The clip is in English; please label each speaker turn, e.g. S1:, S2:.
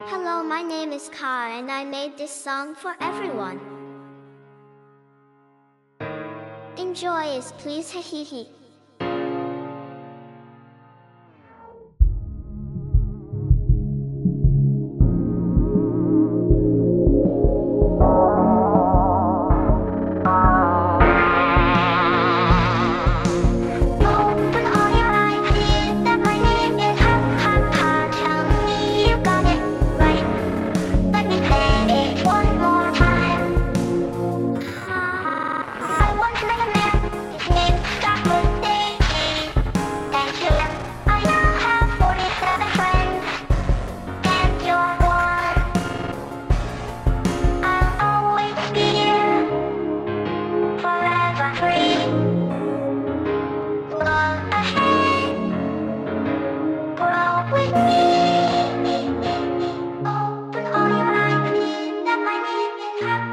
S1: Hello, my name is Car and I made this song for everyone. Enjoy it please, hehehe. Open all your eyes, see that my name is Ha. Tell me you got it right. Let me say it one more time. I once met a man, his name was Davey. Thank you. I now have 47 friends, and you're one. I'll always be here, forever free. Love ahead, grow with me. Open all your eyes, see that my name is